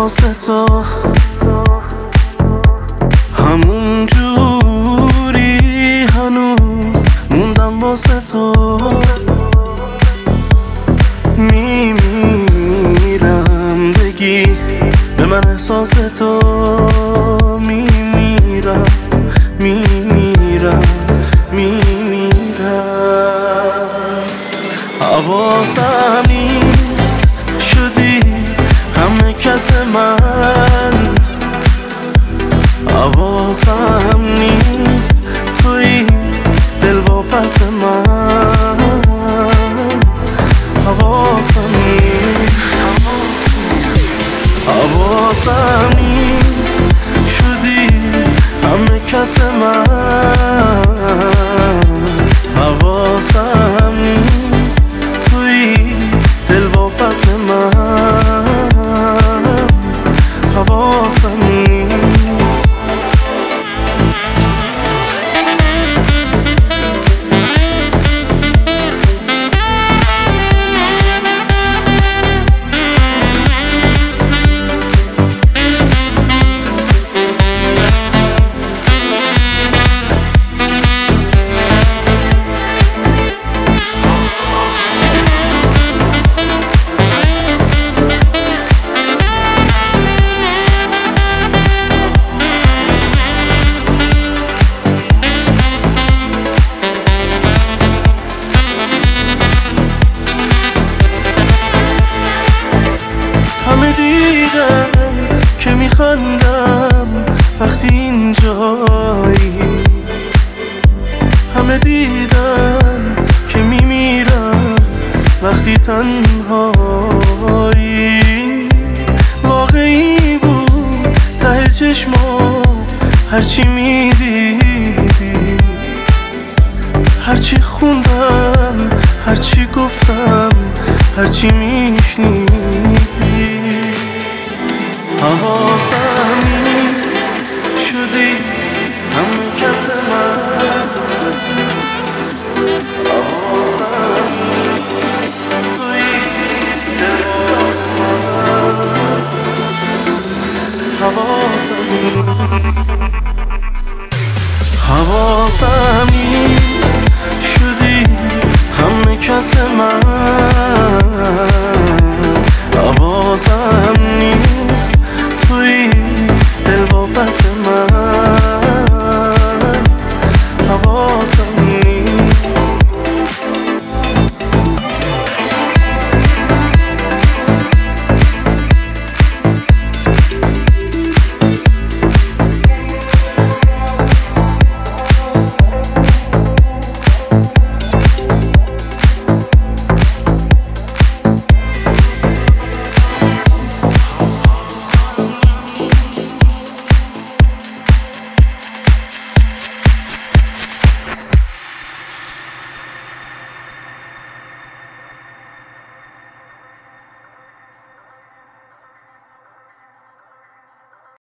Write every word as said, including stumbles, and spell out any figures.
واسه تو همون جوری هنوز موندم واسه تو میمیرم بگی به من احساس تو میمیرم میمیرم میمیرم حواسم نیست شدی همه کس من حواسم نیست توی دل واپس من حواسم نیست حواسم نیست شدی همه کس من حواسم نیست توی دل واپس من حواسم نیست همه دیدن که میخندم وقتی اینجایی همه دیدن که میمیرم وقتی تنهایی واقعی بود ته چشما هرچی میدیدی هرچی خوندم هرچی گفتم هرچی میشنیدی حواسم نیست شدی همه کس من